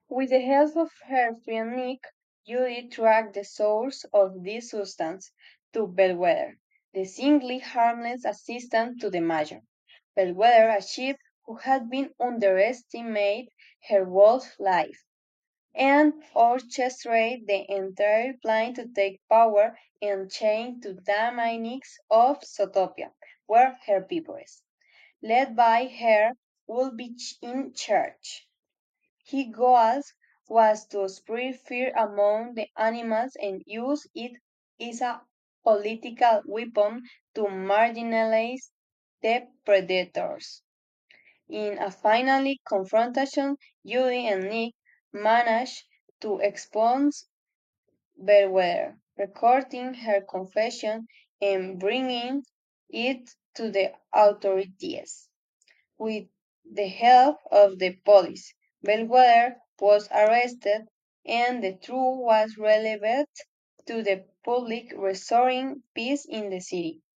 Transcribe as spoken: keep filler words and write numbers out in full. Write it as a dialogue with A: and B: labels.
A: With the help of her friend Nick, Judy tracked the source of this substance to Bellwether, the seemingly harmless assistant to the Major. Bellwether, a chief who had been underestimated her wolf life, and orchestrated the entire plan to take power and change to dynamics of Zootopia, where her people is. Led by her would be in charge. His goal was to spread fear among the animals and use it as a political weapon to marginalize the predators. In a final confrontation, Judy and Nick managed to expose Bellwether, recording her confession and bringing it to the authorities. With the help of the police, Bellwether was arrested and the truth was revealed to the public, restoring peace in the city.